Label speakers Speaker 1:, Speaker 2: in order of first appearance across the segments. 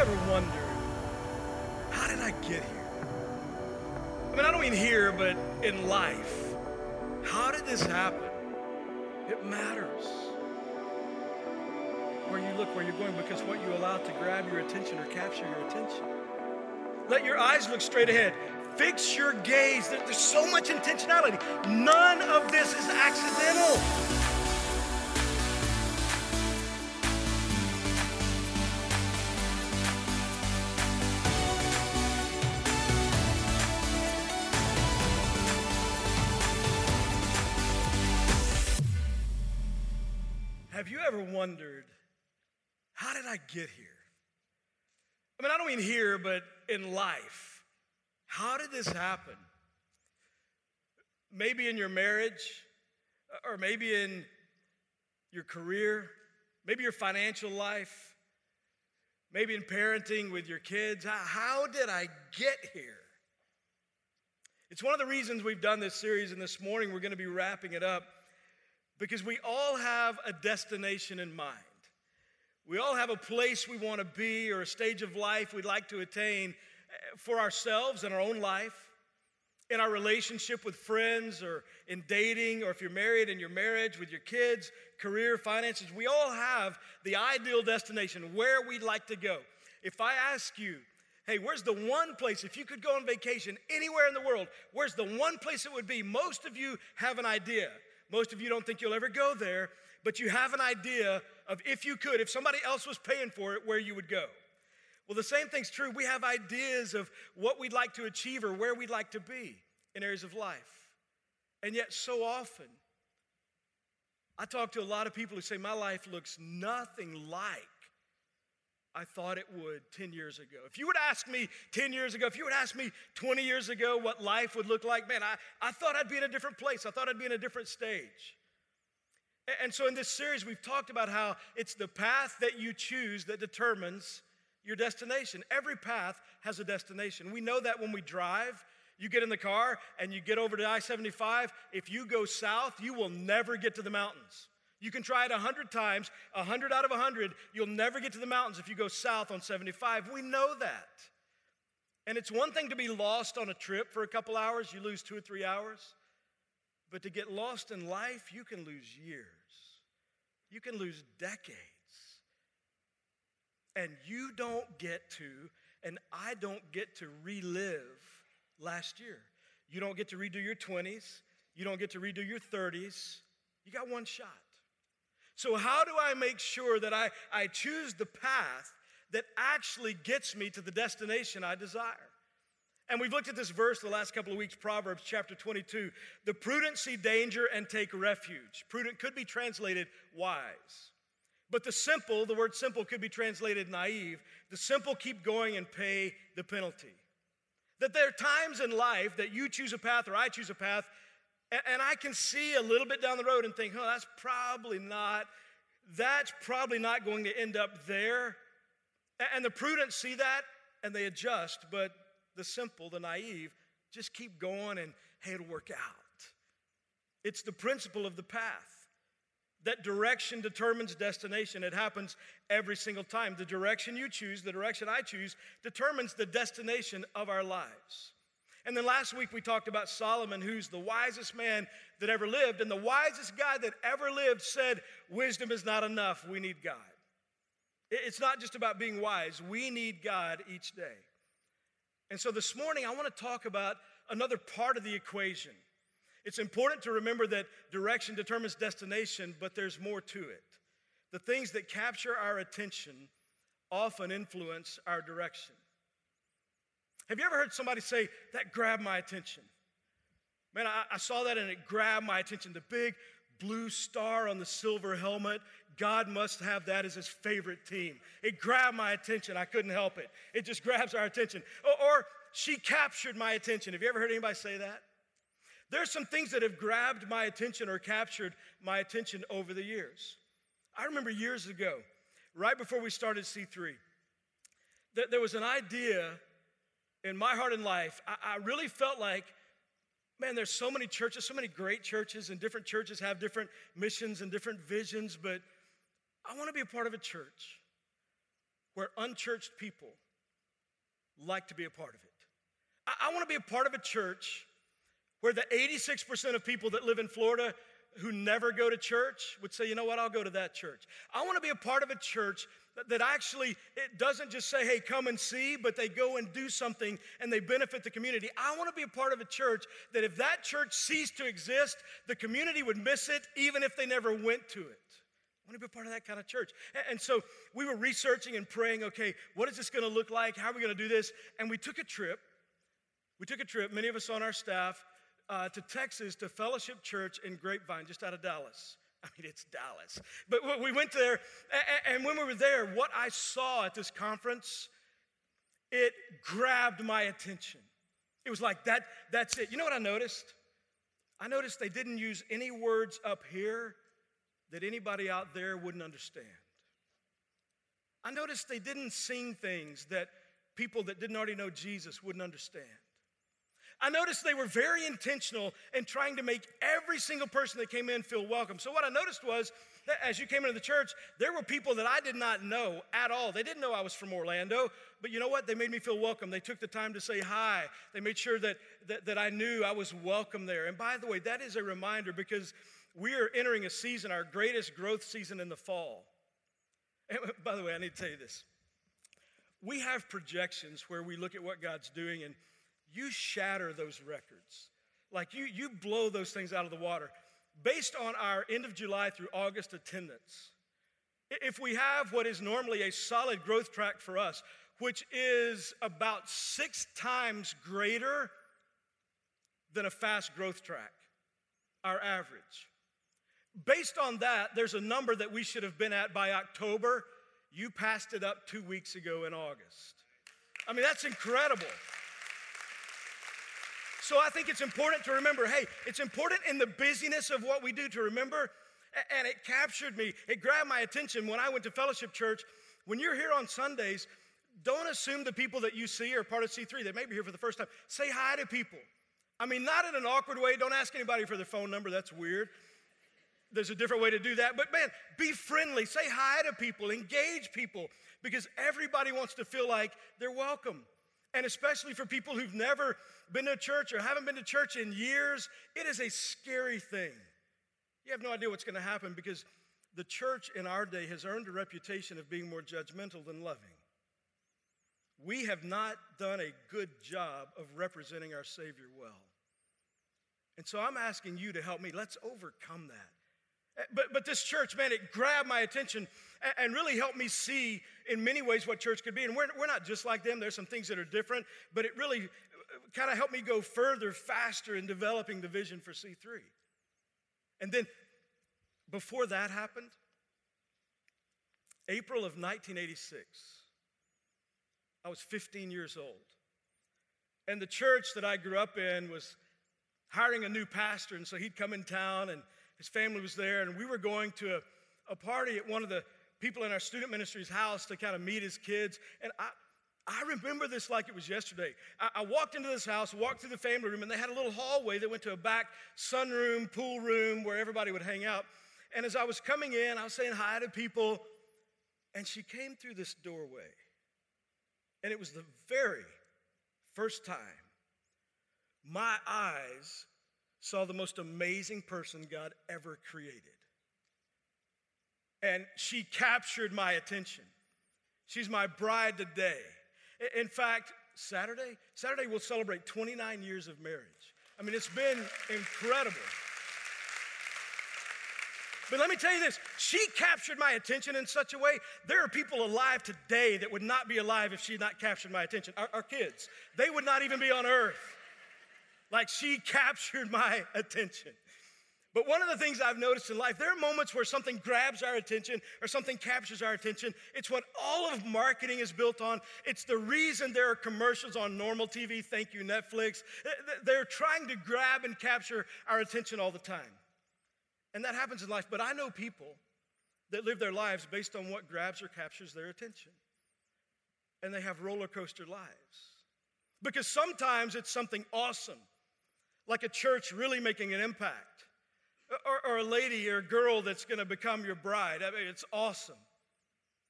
Speaker 1: ever wondered, how did I get here? I mean, I don't mean here, but in life. How did this happen? It matters where you look, where you're going, because what you allow to grab your attention or capture your attention. Let your eyes look straight ahead. Fix your gaze. There's so much intentionality. None of this is accidental. Have you ever wondered, how did I get here? I mean, I don't mean here, but in life. How did this happen? Maybe in your marriage, or maybe in your career, maybe your financial life, maybe in parenting with your kids. How did I get here? It's one of the reasons we've done this series, and this morning we're going to be wrapping it up, because we all have a destination in mind. We all have a place we want to be, or a stage of life we'd like to attain for ourselves in our own life, in our relationship with friends, or in dating, or if you're married, in your marriage, with your kids, career, finances. We all have the ideal destination, where we'd like to go. If I ask you, hey, where's the one place, if you could go on vacation anywhere in the world, where's the one place it would be? Most of you have an idea. Most of you don't think you'll ever go there, but you have an idea of, if you could, if somebody else was paying for it, where you would go. Well, the same thing's true. We have ideas of what we'd like to achieve or where we'd like to be in areas of life. And yet so often, I talk to a lot of people who say, my life looks nothing like I thought it would 10 years ago. If you would ask me 10 years ago, if you would ask me 20 years ago what life would look like, man, I thought I'd be in a different place. I thought I'd be in a different stage. And so in this series, we've talked about how it's the path that you choose that determines your destination. Every path has a destination. We know that when we drive. You get in the car and you get over to I-75. If you go south, you will never get to the mountains. You can try it 100 times, 100 out of 100, you'll never get to the mountains if you go south on 75. We know that. And it's one thing to be lost on a trip for a couple hours, you lose 2 or 3 hours. But to get lost in life, you can lose years. You can lose decades. And you don't get to, and I don't get to relive last year. You don't get to redo your 20s. You don't get to redo your 30s. You got one shot. So how do I make sure that I choose the path that actually gets me to the destination I desire? And we've looked at this verse the last couple of weeks, Proverbs chapter 22. The prudent see danger and take refuge. Prudent could be translated wise. But the simple, the word simple could be translated naive. The simple keep going and pay the penalty. That there are times in life that you choose a path or I choose a path, and I can see a little bit down the road and think, oh, that's probably not going to end up there. And the prudent see that and they adjust, but the simple, the naive, just keep going and, hey, it'll work out. It's the principle of the path. That direction determines destination. It happens every single time. The direction you choose, the direction I choose, determines the destination of our lives. And then last week we talked about Solomon, who's the wisest man that ever lived. And the wisest guy that ever lived said, wisdom is not enough. We need God. It's not just about being wise. We need God each day. And so this morning I want to talk about another part of the equation. It's important to remember that direction determines destination, but there's more to it. The things that capture our attention often influence our direction. Have you ever heard somebody say, that grabbed my attention? Man, I saw that and it grabbed my attention. The big blue star on the silver helmet, God must have that as his favorite team. It grabbed my attention. I couldn't help it. It just grabs our attention. Or she captured my attention. Have you ever heard anybody say that? There's some things that have grabbed my attention or captured my attention over the years. I remember years ago, right before we started C3, that there was an idea in my heart and life. I really felt like, man, there's so many churches, so many great churches, and different churches have different missions and different visions, but I want to be a part of a church where unchurched people like to be a part of it. I want to be a part of a church where the 86% of people that live in Florida who never go to church would say, you know what, I'll go to that church. I want to be a part of a church that actually, it doesn't just say, hey, come and see, but they go and do something and they benefit the community. I want to be a part of a church that if that church ceased to exist, the community would miss it even if they never went to it. I want to be a part of that kind of church. And so we were researching and praying, okay, what is this going to look like? How are we going to do this? And we took a trip. Many of us on our staff, to Texas, to Fellowship Church in Grapevine, just out of Dallas. I mean, it's Dallas. But we went there, and when we were there, what I saw at this conference, it grabbed my attention. It was like, that's it. You know what I noticed? I noticed they didn't use any words up here that anybody out there wouldn't understand. I noticed they didn't sing things that people that didn't already know Jesus wouldn't understand. I noticed they were very intentional in trying to make every single person that came in feel welcome. So what I noticed was that as you came into the church, there were people that I did not know at all. They didn't know I was from Orlando, but you know what? They made me feel welcome. They took the time to say hi. They made sure that I knew I was welcome there. And by the way, that is a reminder because we are entering a season, our greatest growth season in the fall. And by the way, I need to tell you this. We have projections where we look at what God's doing and you shatter those records. Like you blow those things out of the water. Based on our end of July through August attendance, if we have what is normally a solid growth track for us, which is about 6 times greater than a fast growth track, our average. Based on that, there's a number that we should have been at by October. You passed it up 2 weeks ago in August. I mean, that's incredible. So I think it's important to remember, hey, it's important in the busyness of what we do to remember, and it captured me. It grabbed my attention when I went to Fellowship Church. When you're here on Sundays, don't assume the people that you see are part of C3. They may be here for the first time. Say hi to people. I mean, not in an awkward way. Don't ask anybody for their phone number. That's weird. There's a different way to do that. But man, be friendly. Say hi to people. Engage people. Because everybody wants to feel like they're welcome. And especially for people who've never been to church or haven't been to church in years, it is a scary thing. You have no idea what's going to happen because the church in our day has earned a reputation of being more judgmental than loving. We have not done a good job of representing our Savior well. And so I'm asking you to help me. Let's overcome that. But this church, man, it grabbed my attention and really helped me see in many ways what church could be. And we're not just like them. There's some things that are different, but it really kind of helped me go further, faster in developing the vision for C3. And then before that happened, April of 1986, I was 15 years old. And the church that I grew up in was hiring a new pastor, and so he'd come in town, and his family was there, and we were going to a party at one of the people in our student ministry's house to kind of meet his kids. And I remember this like it was yesterday. I walked into this house, walked through the family room, and they had a little hallway that went to a back sunroom, pool room, where everybody would hang out. And as I was coming in, I was saying hi to people, and she came through this doorway. And it was the very first time my eyes saw the most amazing person God ever created. And she captured my attention. She's my bride today. In fact, Saturday we'll celebrate 29 years of marriage. I mean, it's been incredible. But let me tell you this, she captured my attention in such a way, there are people alive today that would not be alive if she had not captured my attention. Our kids, they would not even be on earth. Like she captured my attention. But one of the things I've noticed in life, there are moments where something grabs our attention or something captures our attention. It's what all of marketing is built on. It's the reason there are commercials on normal TV. Thank you, Netflix. They're trying to grab and capture our attention all the time. And that happens in life. But I know people that live their lives based on what grabs or captures their attention. And they have roller coaster lives. Because sometimes it's something awesome, like a church really making an impact, or a lady or a girl that's going to become your bride. I mean, it's awesome.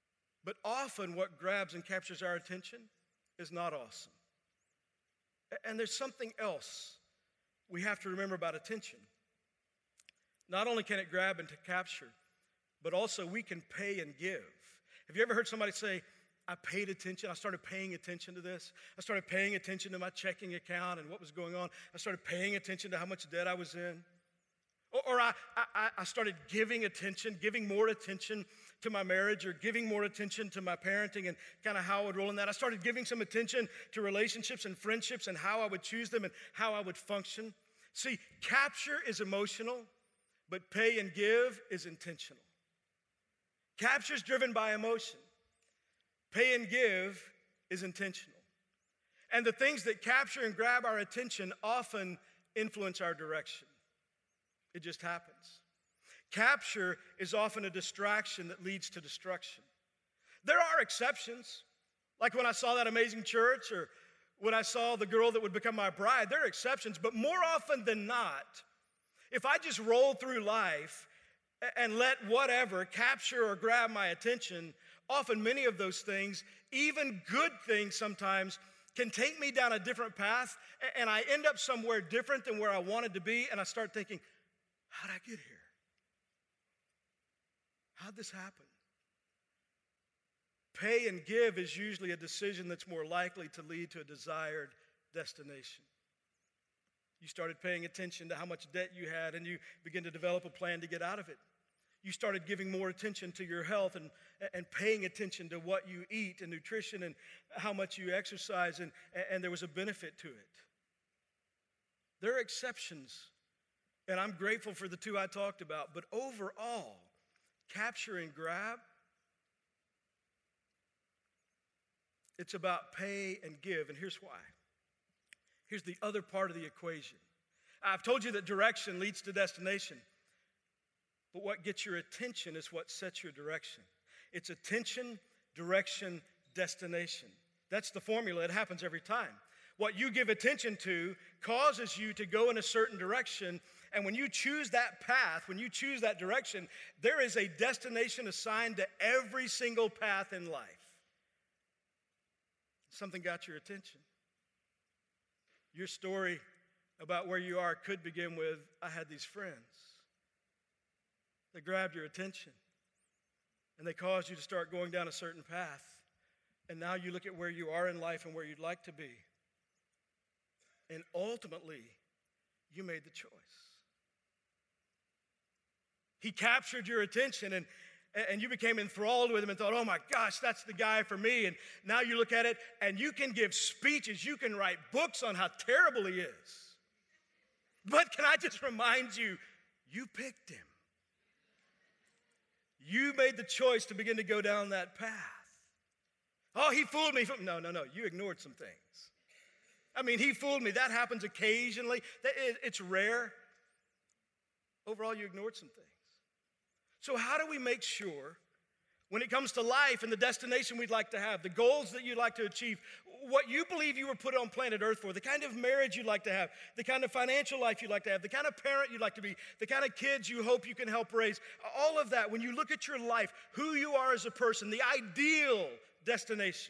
Speaker 1: But often what grabs and captures our attention is not awesome. And there's something else we have to remember about attention. Not only can it grab and to capture, but also we can pay and give. Have you ever heard somebody say, I paid attention, I started paying attention to this. I started paying attention to my checking account and what was going on. I started paying attention to how much debt I was in. Or I started giving more attention to my marriage, or giving more attention to my parenting and kind of how I would roll in that. I started giving some attention to relationships and friendships and how I would choose them and how I would function. See, capture is emotional, but pay and give is intentional. Capture is driven by emotion. Pay and give is intentional. And the things that capture and grab our attention often influence our direction. It just happens. Capture is often a distraction that leads to destruction. There are exceptions, like when I saw that amazing church, or when I saw the girl that would become my bride. There are exceptions, but more often than not, if I just roll through life and let whatever capture or grab my attention, often many of those things, even good things sometimes, can take me down a different path, and I end up somewhere different than where I wanted to be, and I start thinking, how'd I get here? How'd this happen? Pay and give is usually a decision that's more likely to lead to a desired destination. You started paying attention to how much debt you had, and you begin to develop a plan to get out of it. You started giving more attention to your health and paying attention to what you eat and nutrition and how much you exercise, and there was a benefit to it. There are exceptions, and I'm grateful for the two I talked about, but overall, capture and grab, it's about pay and give, and here's why. Here's the other part of the equation. I've told you that direction leads to destination, but what gets your attention is what sets your direction. It's attention, direction, destination. That's the formula. It happens every time. What you give attention to causes you to go in a certain direction, and when you choose that path, when you choose that direction, there is a destination assigned to every single path in life. Something got your attention. Your story about where you are could begin with, I had these friends that grabbed your attention, and they caused you to start going down a certain path, and now you look at where you are in life and where you'd like to be, and ultimately, you made the choice. He captured your attention, and you became enthralled with him and thought, oh my gosh, that's the guy for me. And now you look at it, and you can give speeches, you can write books on how terrible he is. But can I just remind you, you picked him. You made the choice to begin to go down that path. Oh, he fooled me. No, you ignored some things. I mean, he fooled me. That happens occasionally. It's rare. Overall, you ignored some things. So how do we make sure, when it comes to life and the destination we'd like to have, the goals that you'd like to achieve, what you believe you were put on planet Earth for, the kind of marriage you'd like to have, the kind of financial life you'd like to have, the kind of parent you'd like to be, the kind of kids you hope you can help raise, all of that, when you look at your life, who you are as a person, the ideal destination,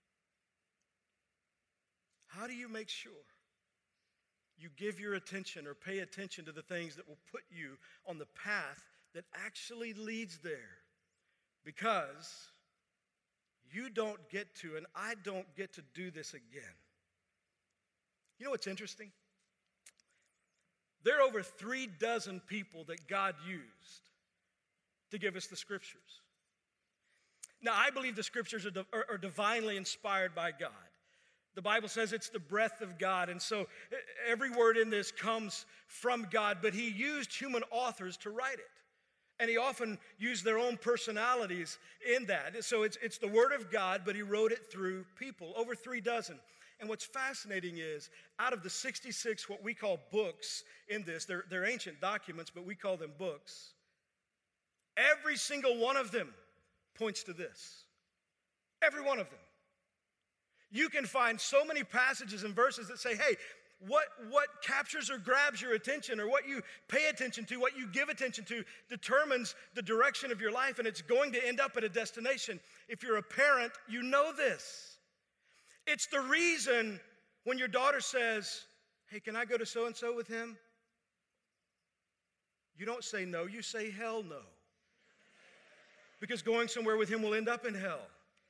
Speaker 1: how do you make sure you give your attention or pay attention to the things that will put you on the path that actually leads there? Because you don't get to, and I don't get to do this again. You know what's interesting? There are over 36 people that God used to give us the scriptures. Now, I believe the scriptures are divinely inspired by God. The Bible says it's the breath of God, and so every word in this comes from God, but he used human authors to write it. And he often used their own personalities in that. So it's the word of God, but he wrote it through people, over 36. And what's fascinating is, out of the 66 what we call books in this, they're ancient documents, but we call them books, every single one of them points to this. Every one of them. You can find so many passages and verses that say, hey, what captures or grabs your attention, or what you pay attention to, what you give attention to, determines the direction of your life, and it's going to end up at a destination. If you're a parent, you know this. It's the reason when your daughter says, hey, can I go to so-and-so with him? You don't say no, you say hell no. Because going somewhere with him will end up in hell.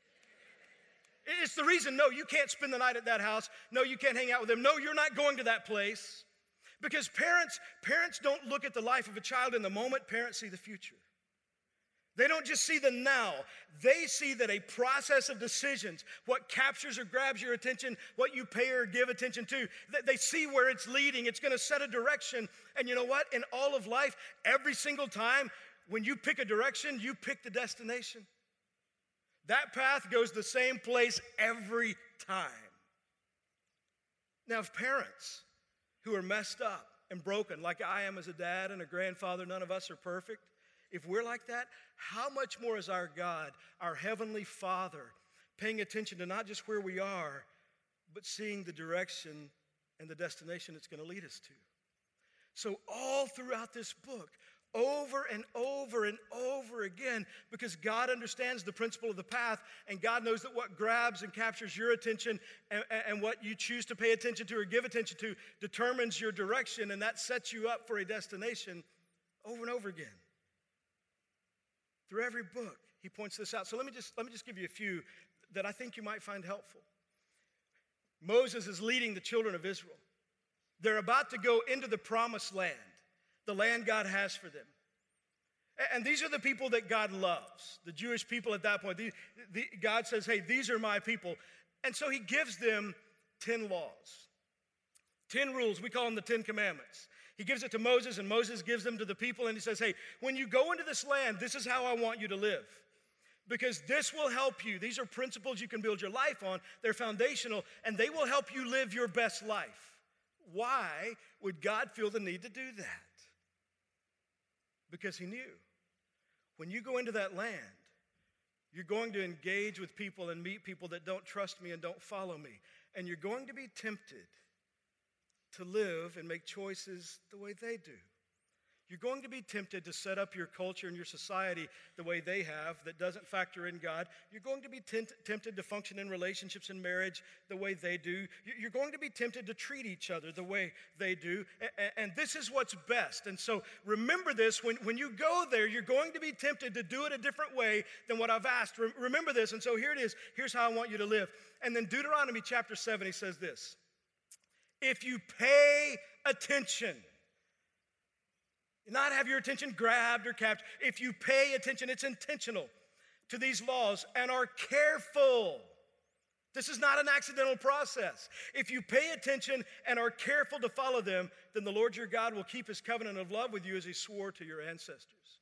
Speaker 1: It's the reason, no, you can't spend the night at that house. No, you can't hang out with them. No, you're not going to that place. Because parents don't look at the life of a child in the moment. Parents see the future. They don't just see the now. They see that a process of decisions, what captures or grabs your attention, what you pay or give attention to, they see where it's leading. It's going to set a direction. And you know what? In all of life, every single time, when you pick a direction, you pick the destination. That path goes the same place every time. Now, if parents who are messed up and broken, like I am as a dad and a grandfather, none of us are perfect. If we're like that, how much more is our God, our Heavenly Father, paying attention to not just where we are, but seeing the direction and the destination it's going to lead us to. So all throughout this book, over and over and over again, because God understands the principle of the path, and God knows that what grabs and captures your attention and what you choose to pay attention to or give attention to determines your direction, and that sets you up for a destination over and over again. Through every book, he points this out. So let me just give you a few that I think you might find helpful. Moses is leading the children of Israel. They're about to go into the promised land, the land God has for them. And these are the people that God loves, the Jewish people at that point. God says, hey, these are my people. And so he gives them 10 laws, 10 rules. We call them the 10 Commandments. He gives it to Moses, and Moses gives them to the people, and he says, hey, when you go into this land, this is how I want you to live. Because this will help you. These are principles you can build your life on. They're foundational, and they will help you live your best life. Why would God feel the need to do that? Because he knew when you go into that land, you're going to engage with people and meet people that don't trust me and don't follow me. And you're going to be tempted to live and make choices the way they do. You're going to be tempted to set up your culture and your society the way they have that doesn't factor in God. You're going to be tempted to function in relationships and marriage the way they do. You're going to be tempted to treat each other the way they do. And this is what's best. And so remember this. When you go there, you're going to be tempted to do it a different way than what I've asked. Remember this. And so here it is. Here's how I want you to live. And then Deuteronomy chapter 7, he says this. If you pay attention, not have your attention grabbed or captured. If you pay attention, it's intentional to these laws and are careful. This is not an accidental process. If you pay attention and are careful to follow them, then the Lord your God will keep his covenant of love with you as he swore to your ancestors.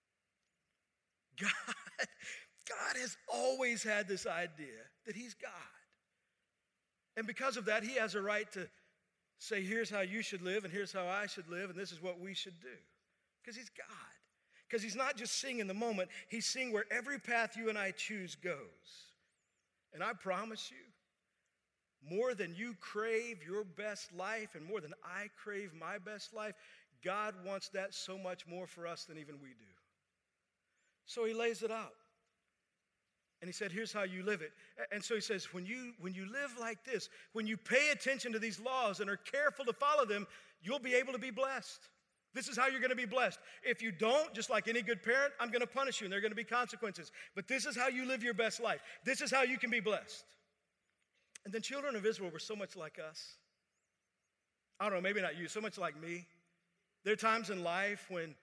Speaker 1: God has always had this idea that he's God. And because of that, he has a right to say, here's how you should live, and here's how I should live, and this is what we should do. Because he's God. Because he's not just seeing in the moment, he's seeing where every path you and I choose goes. And I promise you, more than you crave your best life and more than I crave my best life, God wants that so much more for us than even we do. So he lays it out. And he said, here's how you live it. And so he says, when you live like this, when you pay attention to these laws and are careful to follow them, you'll be able to be blessed. This is how you're going to be blessed. If you don't, just like any good parent, I'm going to punish you and there are going to be consequences. But this is how you live your best life. This is how you can be blessed. And the children of Israel were so much like us. I don't know, maybe not you, so much like me. There are times in life when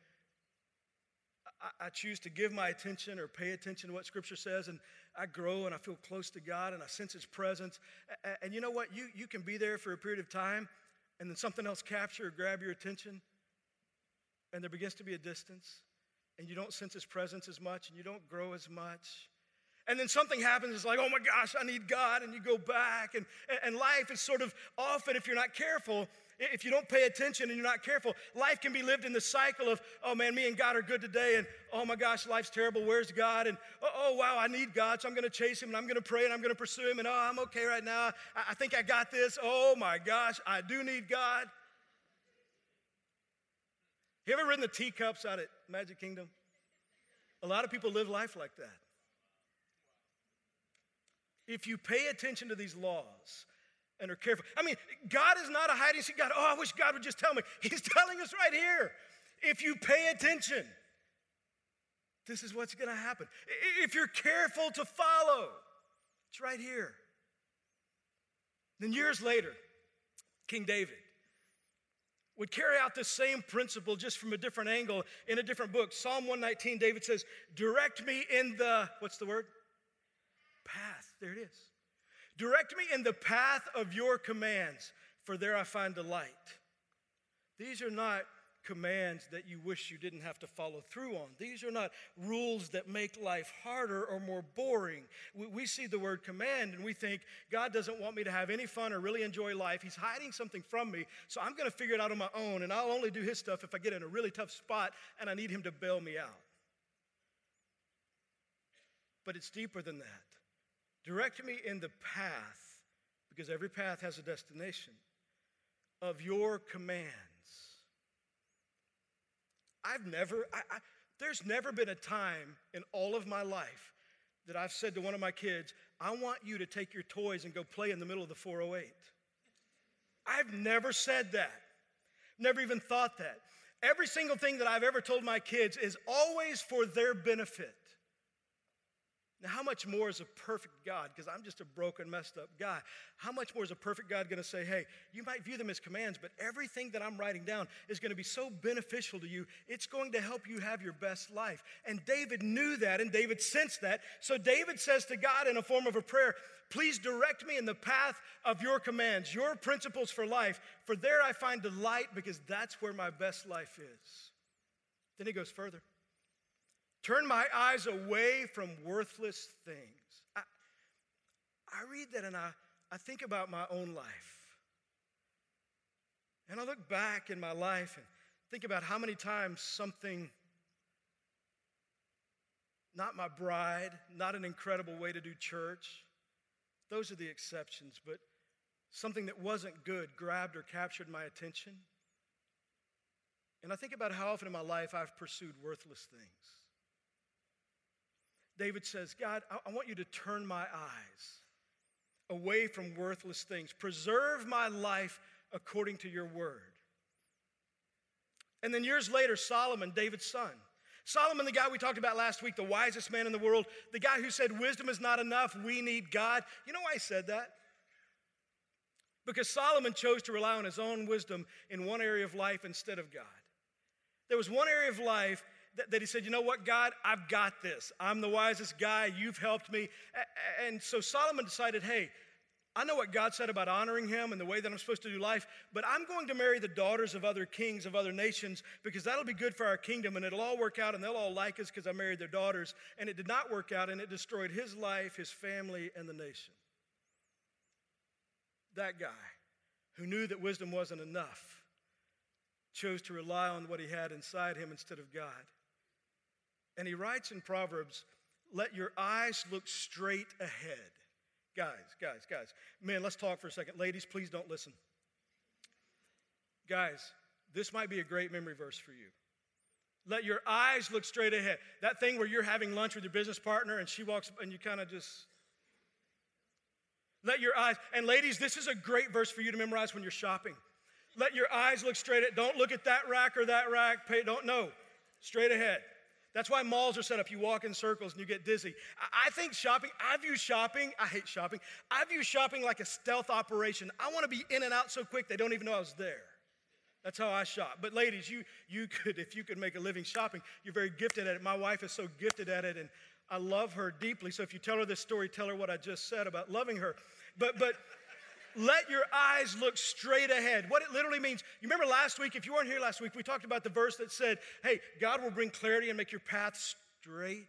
Speaker 1: I choose to give my attention or pay attention to what Scripture says, and I grow and I feel close to God and I sense his presence. And you know what? You can be there for a period of time and then something else capture or grab your attention and there begins to be a distance and you don't sense his presence as much and you don't grow as much. And then something happens, it's like, oh my gosh, I need God, and you go back and life is sort of often, if you're not careful, If you don't pay attention and you're not careful, life can be lived in the cycle of, oh man, me and God are good today, and oh my gosh, life's terrible, where's God? And oh wow, I need God, so I'm gonna chase him, and I'm gonna pray, and I'm gonna pursue him, and oh, I'm okay right now. I think I got this. Oh my gosh, I do need God. You ever ridden the teacups out at Magic Kingdom? A lot of people live life like that. If you pay attention to these laws and are careful. I mean, God is not a hiding seat God. Oh, I wish God would just tell me. He's telling us right here. If you pay attention, this is what's going to happen. If you're careful to follow, it's right here. Then years later, King David would carry out the same principle just from a different angle in a different book. Psalm 119, David says, direct me in the, what's the word? Path. There it is. Direct me in the path of your commands, for there I find delight. These are not commands that you wish you didn't have to follow through on. These are not rules that make life harder or more boring. We see the word command and we think, God doesn't want me to have any fun or really enjoy life. He's hiding something from me, so I'm going to figure it out on my own, and I'll only do his stuff if I get in a really tough spot and I need him to bail me out. But it's deeper than that. Direct me in the path, because every path has a destination, of your commands. There's never been a time in all of my life that I've said to one of my kids, I want you to take your toys and go play in the middle of the 408. I've never said that. Never even thought that. Every single thing that I've ever told my kids is always for their benefit. Now, how much more is a perfect God? Because I'm just a broken, messed up guy. How much more is a perfect God going to say, hey, you might view them as commands, but everything that I'm writing down is going to be so beneficial to you, it's going to help you have your best life. And David knew that, and David sensed that. So David says to God in a form of a prayer, please direct me in the path of your commands, your principles for life, for there I find delight, because that's where my best life is. Then he goes further. Turn my eyes away from worthless things. I read that and I think about my own life. And I look back in my life and think about how many times something, not my bride, not an incredible way to do church, those are the exceptions, but something that wasn't good grabbed or captured my attention. And I think about how often in my life I've pursued worthless things. David says, God, I want you to turn my eyes away from worthless things. Preserve my life according to your word. And then years later, Solomon, David's son. Solomon, the guy we talked about last week, the wisest man in the world, the guy who said wisdom is not enough, we need God. You know why he said that? Because Solomon chose to rely on his own wisdom in one area of life instead of God. There was one area of life that he said, you know what, God, I've got this. I'm the wisest guy. You've helped me. And so Solomon decided, hey, I know what God said about honoring him and the way that I'm supposed to do life, but I'm going to marry the daughters of other kings of other nations because that'll be good for our kingdom, and it'll all work out, and they'll all like us because I married their daughters. And it did not work out, and it destroyed his life, his family, and the nation. That guy who knew that wisdom wasn't enough chose to rely on what he had inside him instead of God. And he writes in Proverbs, let your eyes look straight ahead. Guys. Men, let's talk for a second. Ladies, please don't listen. Guys, this might be a great memory verse for you. Let your eyes look straight ahead. That thing where you're having lunch with your business partner and she walks up and you kind of just... Let your eyes... And ladies, this is a great verse for you to memorize when you're shopping. Let your eyes look straight ahead. Don't look at that rack or that rack. Don't know. Straight ahead. That's why malls are set up. You walk in circles and you get dizzy. I think shopping, I view shopping, I hate shopping. I view shopping like a stealth operation. I want to be in and out so quick they don't even know I was there. That's how I shop. But ladies, you could, if you could make a living shopping, you're very gifted at it. My wife is so gifted at it, and I love her deeply. So if you tell her this story, tell her what I just said about loving her. But let your eyes look straight ahead. What it literally means, you remember last week, if you weren't here last week, we talked about the verse that said, hey, God will bring clarity and make your path straight.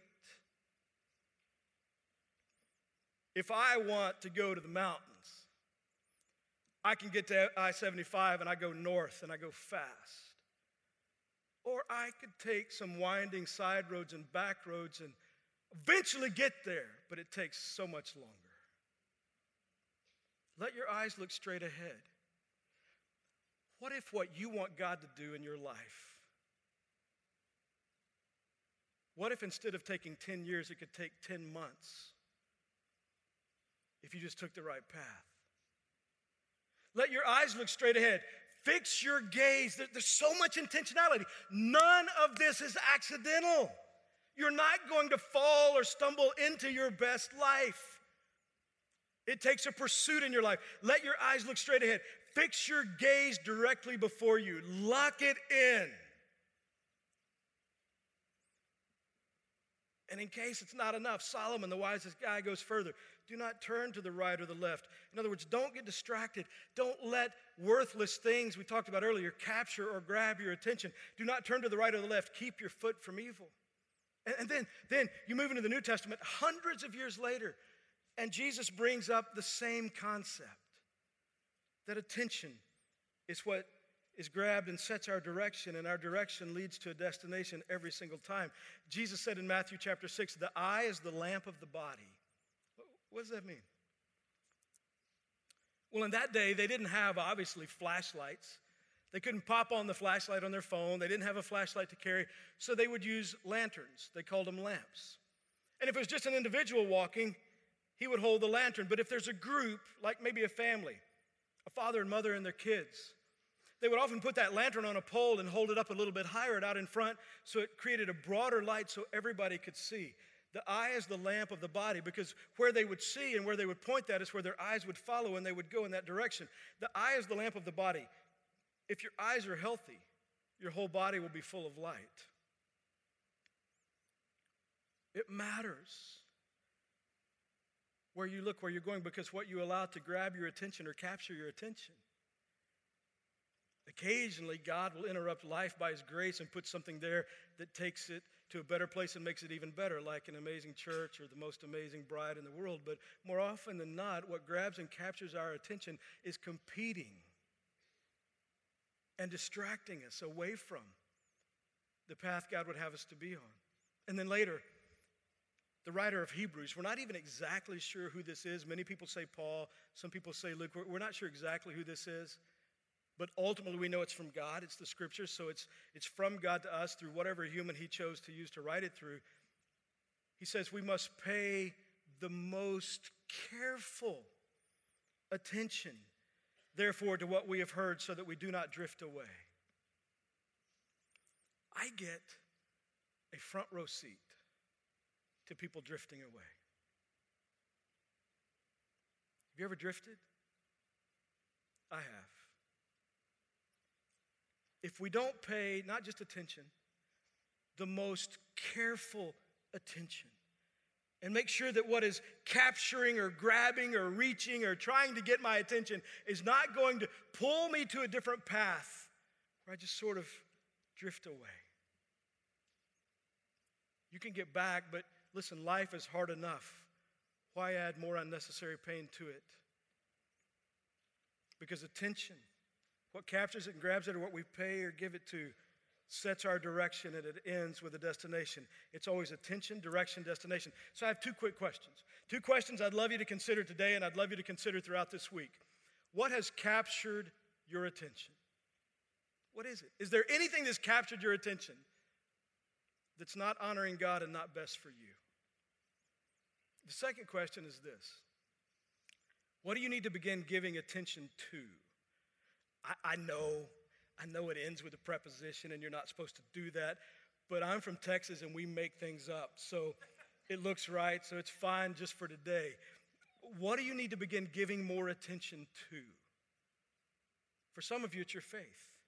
Speaker 1: If I want to go to the mountains, I can get to I-75 and I go north and I go fast. Or I could take some winding side roads and back roads and eventually get there, but it takes so much longer. Let your eyes look straight ahead. What if what you want God to do in your life, what if instead of taking 10 years, it could take 10 months if you just took the right path? Let your eyes look straight ahead. Fix your gaze. There's so much intentionality. None of this is accidental. You're not going to fall or stumble into your best life. It takes a pursuit in your life. Let your eyes look straight ahead. Fix your gaze directly before you. Lock it in. And in case it's not enough, Solomon, the wisest guy, goes further. Do not turn to the right or the left. In other words, don't get distracted. Don't let worthless things we talked about earlier capture or grab your attention. Do not turn to the right or the left. Keep your foot from evil. And then you move into the New Testament hundreds of years later, and Jesus brings up the same concept, that attention is what is grabbed and sets our direction, and our direction leads to a destination every single time. Jesus said in Matthew chapter 6, the eye is the lamp of the body. What does that mean? Well, in that day, they didn't have, obviously, flashlights. They couldn't pop on the flashlight on their phone. They didn't have a flashlight to carry, so they would use lanterns. They called them lamps. And if it was just an individual walking, he would hold the lantern. But if there's a group, like maybe a family, a father and mother and their kids, they would often put that lantern on a pole and hold it up a little bit higher out in front so it created a broader light so everybody could see. The eye is the lamp of the body, because where they would see and where they would point that is where their eyes would follow and they would go in that direction. The eye is the lamp of the body. If your eyes are healthy, your whole body will be full of light. It matters where you look, where you're going, because what you allow to grab your attention or capture your attention. Occasionally, God will interrupt life by His grace and put something there that takes it to a better place and makes it even better, like an amazing church or the most amazing bride in the world. But more often than not, what grabs and captures our attention is competing and distracting us away from the path God would have us to be on. And then later, the writer of Hebrews, we're not even exactly sure who this is. Many people say Paul, some people say Luke. We're not sure exactly who this is. But ultimately, we know it's from God. It's the Scriptures, so it's from God to us through whatever human He chose to use to write it through. He says we must pay the most careful attention, therefore, to what we have heard so that we do not drift away. I get a front row seat to people drifting away. Have you ever drifted? I have. If we don't pay, not just attention, the most careful attention, and make sure that what is capturing or grabbing or reaching or trying to get my attention is not going to pull me to a different path where I just sort of drift away. You can get back, but listen, life is hard enough. Why add more unnecessary pain to it? Because attention, what captures it and grabs it, or what we pay or give it to, sets our direction, and it ends with a destination. It's always attention, direction, destination. So I have two quick questions. Two questions I'd love you to consider today, and I'd love you to consider throughout this week. What has captured your attention? What is it? Is there anything that's captured your attention that's not honoring God and not best for you? The second question is this. What do you need to begin giving attention to? I know it ends with a preposition and you're not supposed to do that, but I'm from Texas and we make things up. So it looks right, so it's fine just for today. What do you need to begin giving more attention to? For some of you, it's your faith.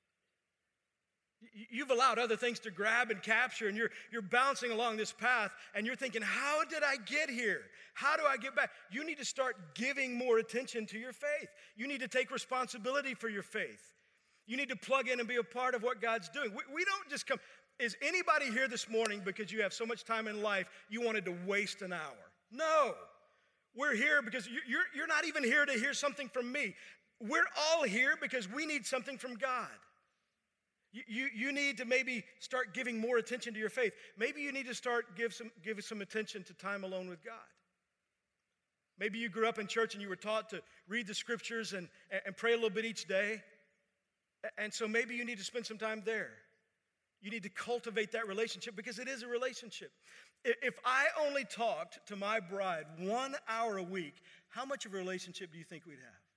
Speaker 1: You've allowed other things to grab and capture, and you're bouncing along this path, and you're thinking, how did I get here? How do I get back? You need to start giving more attention to your faith. You need to take responsibility for your faith. You need to plug in and be a part of what God's doing. We don't just come. Is anybody here this morning because you have so much time in life you wanted to waste an hour? No. We're here because you're not even here to hear something from me. we're all here because we need something from God. You need to maybe start giving more attention to your faith. Maybe you need to start give some attention to time alone with God. Maybe you grew up in church and you were taught to read the scriptures and pray a little bit each day. And so maybe you need to spend some time there. You need to cultivate that relationship because it is a relationship. If I only talked to my bride 1 hour a week, how much of a relationship do you think we'd have?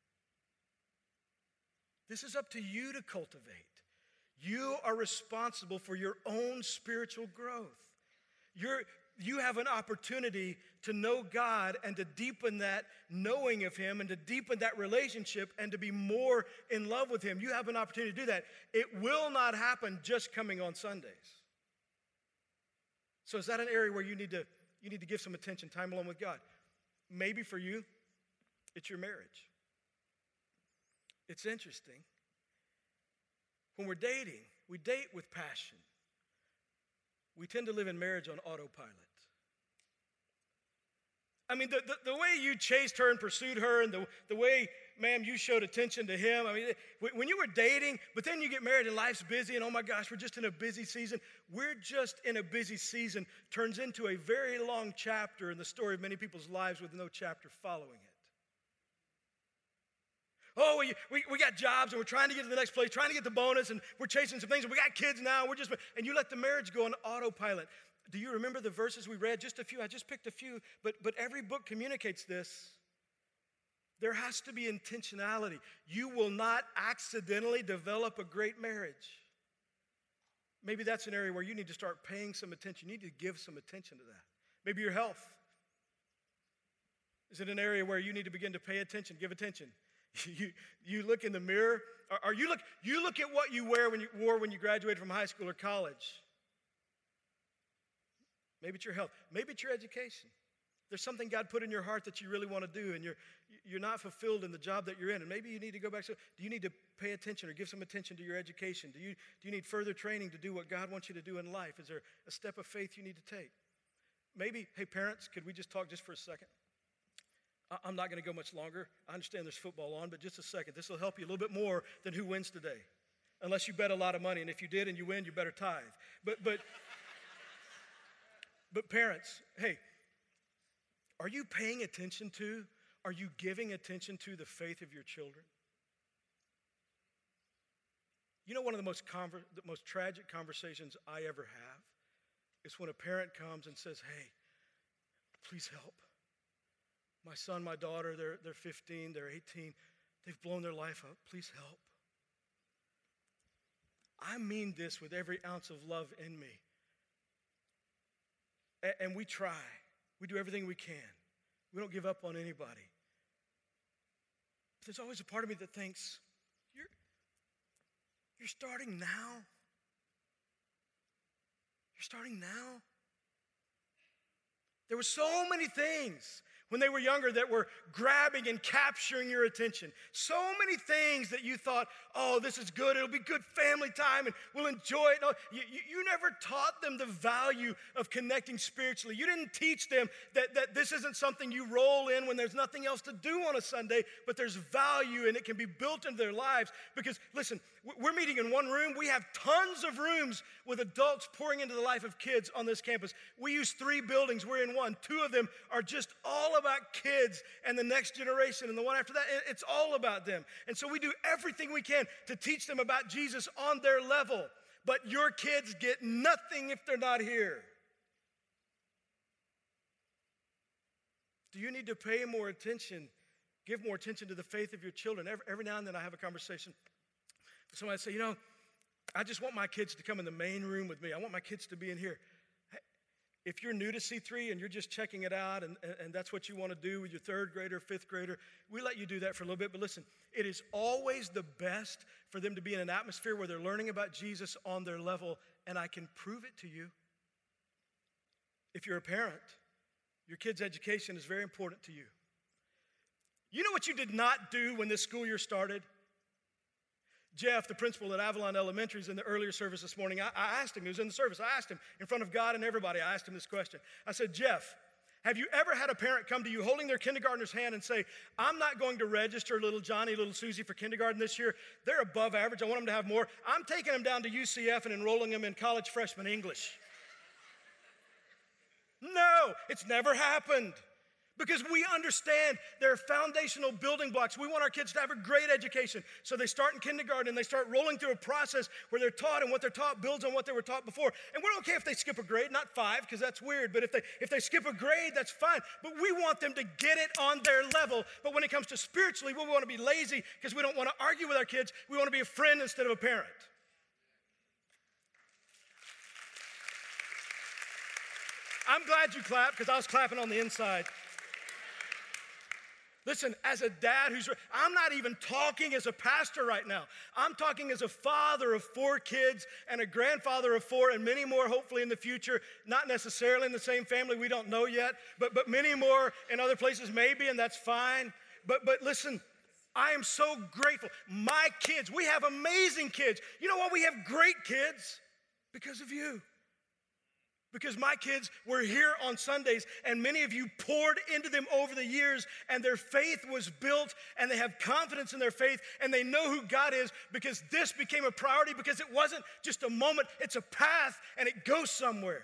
Speaker 1: This is up to you to cultivate. You are responsible for your own spiritual growth. You have an opportunity to know God and to deepen that knowing of Him and to deepen that relationship and to be more in love with Him. You have an opportunity to do that. It will not happen just coming on Sundays. So is that an area where you need to give some attention, time alone with God? Maybe for you, it's your marriage. It's interesting. When we're dating, we date with passion. We tend to live in marriage on autopilot. I mean, the way you chased her and pursued her and the way, ma'am, you showed attention to him. I mean, when you were dating, but then you get married and life's busy and oh my gosh, we're just in a busy season. We're just in a busy season turns into a very long chapter in the story of many people's lives with no chapter following it. Oh, we got jobs and we're trying to get to the next place, trying to get the bonus, and we're chasing some things, and we got kids now, and you let the marriage go on autopilot. Do you remember the verses we read? Just a few. I just picked a few, but every book communicates this. There has to be intentionality. You will not accidentally develop a great marriage. Maybe that's an area where you need to start paying some attention. You need to give some attention to that. Maybe your health. Is it an area where you need to begin to pay attention, give attention? You look in the mirror, or you look at what you wore when you graduated from high school or college. Maybe it's your health. Maybe it's your education. There's something God put in your heart that you really want to do, and you're not fulfilled in the job that you're in, and maybe you need to go back. So, do you need to pay attention or give some attention to your education? Do you need further training to do what God wants you to do in life? Is there a step of faith you need to take? Maybe, hey, parents, could we just talk just for a second? I'm not going to go much longer. I understand there's football on, but just a second. This will help you a little bit more than who wins today. Unless you bet a lot of money, and if you did and you win, you better tithe. But parents, hey, are you paying attention to, are you giving attention to the faith of your children? You know, one of the most tragic conversations I ever have is when a parent comes and says, hey, please help. My son, my daughter, they're 15, they're 18. They've blown their life up. Please help. I mean this with every ounce of love in me. And we try. We do everything we can. We don't give up on anybody. But there's always a part of me that thinks, you're starting now? You're starting now? There were so many things when they were younger that were grabbing and capturing your attention. So many things that you thought, oh, this is good. It'll be good family time and we'll enjoy it. No, you never taught them the value of connecting spiritually. You didn't teach them that this isn't something you roll in when there's nothing else to do on a Sunday, but there's value and it can be built into their lives. Because, listen, we're meeting in one room. We have tons of rooms with adults pouring into the life of kids on this campus. We use 3 buildings. We're in one. 2 of them are just all about kids and the next generation, and the one after that, it's all about them. And so we do everything we can to teach them about Jesus on their level. But your kids get nothing if they're not here. Do you need to pay more attention, give more attention to the faith of your children? Every now and then I have a conversation with somebody say, I just want my kids to come in the main room with me. I want my kids to be in here. If you're new to C3 and you're just checking it out and that's what you want to do with your 3rd grader, 5th grader, we let you do that for a little bit. But listen, it is always the best for them to be in an atmosphere where they're learning about Jesus on their level, and I can prove it to you. If you're a parent, your kid's education is very important to you. You know what you did not do when this school year started? Jeff, the principal at Avalon Elementary, is in the earlier service this morning. I asked him, he was in the service, I asked him in front of God and everybody, I asked him this question. I said, Jeff, Have you ever had a parent come to you holding their kindergartner's hand and say, I'm not going to register little Johnny, little Susie for kindergarten this year. They're above average. I want them to have more. I'm taking them down to UCF and enrolling them in college freshman English. No, it's never happened. Because we understand there are foundational building blocks. We want our kids to have a great education. So they start in kindergarten and they start rolling through a process where they're taught, and what they're taught builds on what they were taught before. And we're okay if they skip a grade, not 5, because that's weird. But if they skip a grade, that's fine. But we want them to get it on their level. But when it comes to spiritually, we want to be lazy because we don't want to argue with our kids. We want to be a friend instead of a parent. I'm glad you clapped because I was clapping on the inside. Listen, as a dad I'm not even talking as a pastor right now. I'm talking as a father of 4 kids and a grandfather of 4 and many more hopefully in the future, not necessarily in the same family, we don't know yet, but many more in other places maybe, and that's fine. But listen, I am so grateful. My kids, we have amazing kids. You know why we have great kids? Because of you. Because my kids were here on Sundays, and many of you poured into them over the years, and their faith was built, and they have confidence in their faith, and they know who God is because this became a priority, because it wasn't just a moment, it's a path, and it goes somewhere.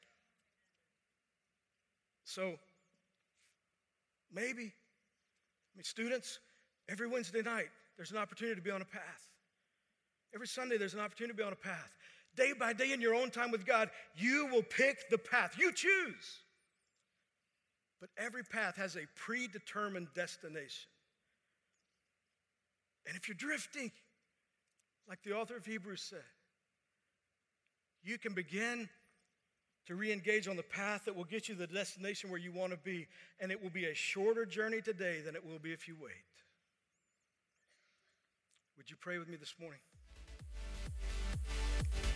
Speaker 1: So, maybe, students, every Wednesday night, there's an opportunity to be on a path. Every Sunday, there's an opportunity to be on a path. Day by day in your own time with God, you will pick the path. You choose. But every path has a predetermined destination. And if you're drifting, like the author of Hebrews said, you can begin to re-engage on the path that will get you to the destination where you want to be. And it will be a shorter journey today than it will be if you wait. Would you pray with me this morning?